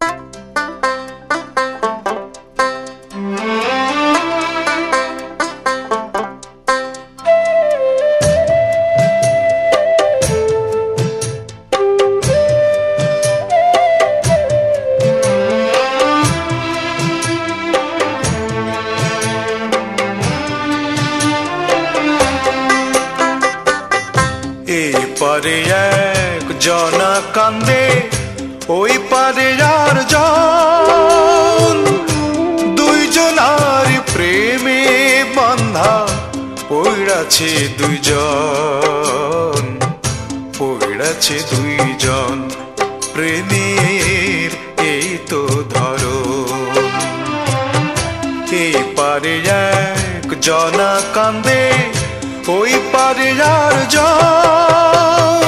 এই পারে এক জনা কান্দে, ওই পারে আর জন, দুইজনার প্রেমে বান্ধা পড়াছে দুইজন, পড়াছে দুইজন প্রেমের এই তো ধরন। এই পারে এক জনা কান্দে, ওই পারে আর জন,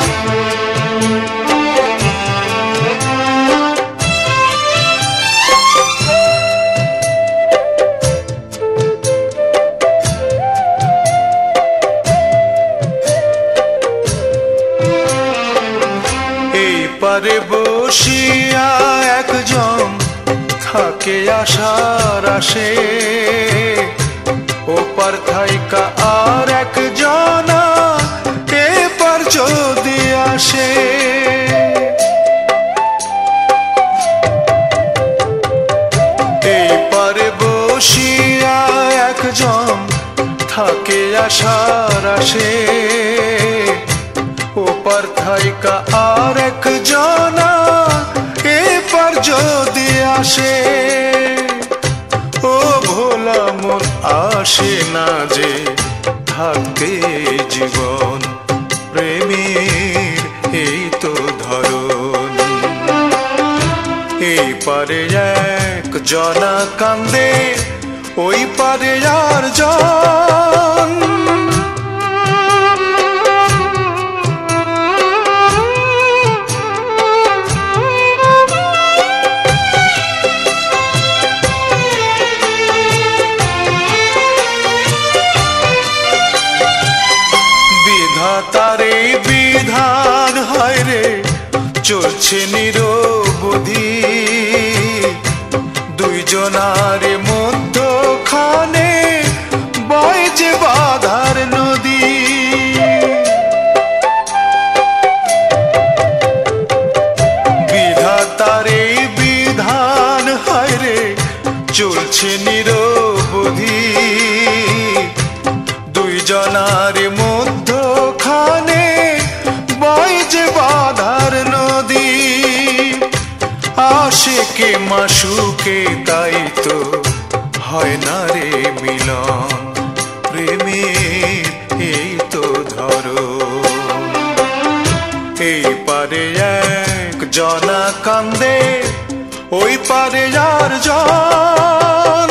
এই পারে বসিয়া একজন থাকে আশার আসে, ওপার থাইকা আর একজনা এপার যদি আসে। এই পারে বসিয়া একজন থাকে আশার আসে, ওপার থাইকা আর একজনা এপার যদি আসে। ও ভোলা মন আসে না যে থাকতে জীবন, প্রেমের এই তো ধরন। এই পারে এক জনা কান্দে, ওই পারে আর জন, তারে বিধান হয় রে চলছে নিরবধি, দুইজনার মধ্যখানে বয় যে বাধার নদী। বিধাতার এই বিধান হয় রে চলছে নিরবধি, দুইজনার মধ্যখানে বয় যে বাধার নদী। আশিকে মাশুকে তাই তো হয় না রে মিলন, প্রেমের এই তো ধরন। এই পারে এক জনা কান্দে, ওই পারে আর জন,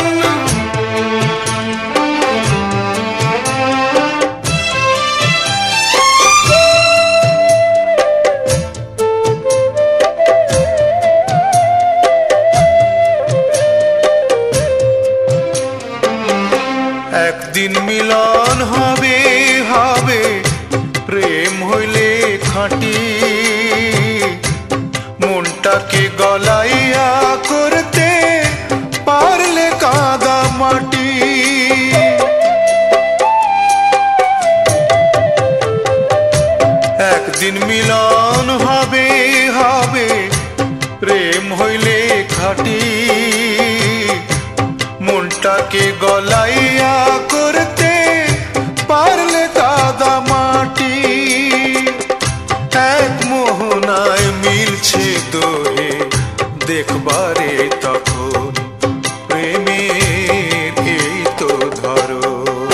একদিন মিলন হবে হবে প্রেম হইলে খাঁটি, মনটাকে গলাইয়া করতে পারলে কাদা মাটি। একদিন মিলন হবে হবে প্রেম হইলে খাঁটি, মনটাকে গলাইয়া করতে পারলে কাদা মাটি। এক মোহনায় মিলছে দোহে দেখবারে তখন, প্রেমের এই তো ধরন।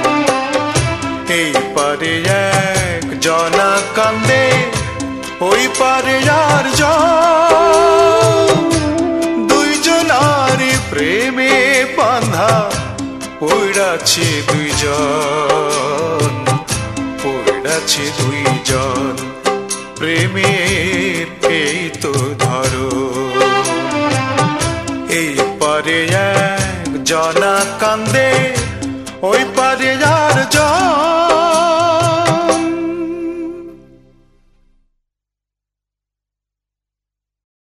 এই পারে এক জনা কান্দে, ওই পারে আর জন, দুইজনার প্রেমে বাঁধা পড়াছে দুইজন, পড়াছে দুইজন প্রেমের এই তো ধরন। এই পারে এক জনা কান্দে, ওই পারে আর জন।